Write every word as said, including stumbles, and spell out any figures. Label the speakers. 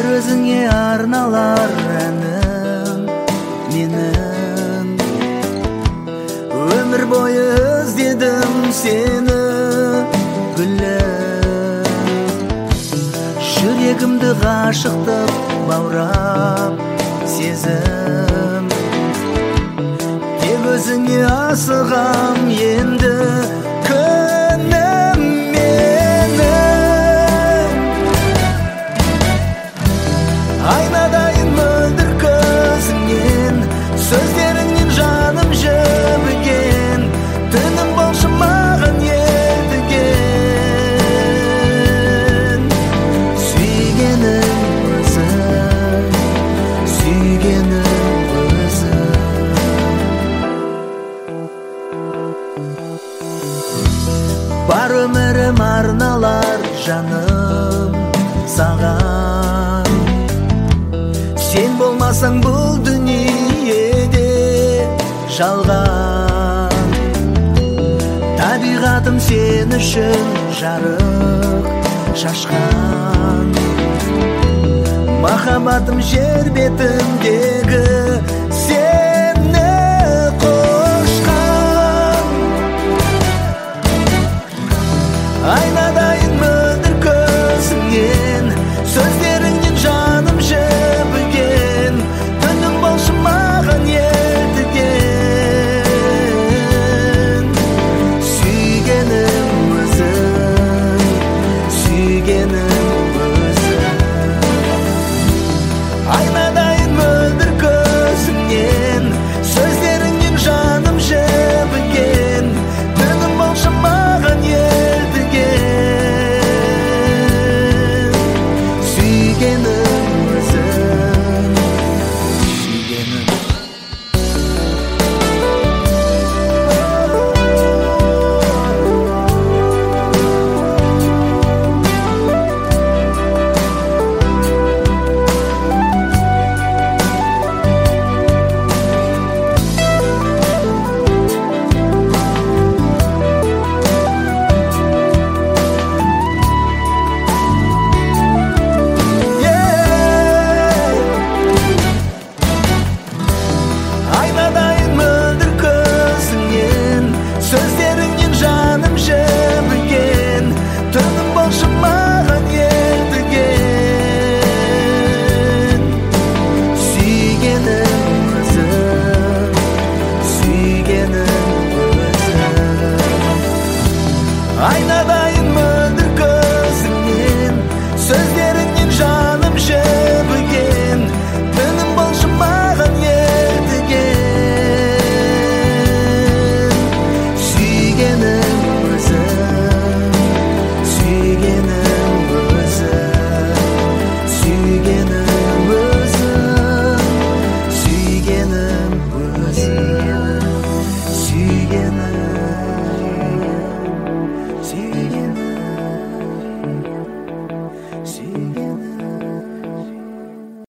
Speaker 1: өзіңе арналар әнім менің. Өмір бойы іздедім сені гүлім, жүрегімді ғашықтық баурап сезім. Тек өзіңе асығам енді күнім менің. Айнадайын мөлдір көзіңнен, сөздеріңнен жаным жібіген, түнім болшы маған едіген. Сүйгенім өзің, сүйгенім өзің. Бар өмірім арналар жаным саған. Сен болмасаң бұл дүниеде жалған. Табиғатым сен үшін жарық шашқан. Махаббатым жер бетіндегі сені қошқан. Айнадайын мөлдір көзіңнен, сөздеріңнен жаным жібіген, түнім болшы маған едіген. Сүйгенім өзің, сүйгенім өзің. Айнадайын мөлдір көзіңнен, сөздеріңнен жаным жібіген, түнім болшы маған едіген. Сүйгенім